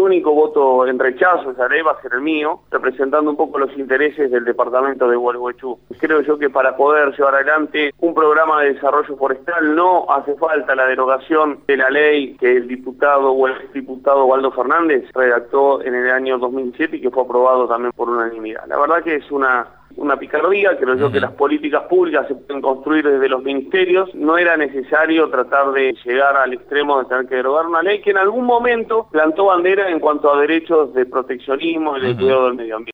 único voto en rechazo a esa ley va a ser el mío, representando un poco los intereses del departamento de Gualeguaychú. Creo yo que para poder llevar adelante un programa de desarrollo forestal no hace falta la derogación de la ley que el diputado o el exdiputado Waldo Fernández redactó en el año 2007 y que fue aprobado también por unanimidad. La verdad que es una picardía. Creo yo que las políticas públicas se pueden construir desde los ministerios. No era necesario tratar de llegar al extremo de tener que derogar una ley que en algún momento plantó bandera en cuanto a derechos de proteccionismo y de cuidado del medio ambiente.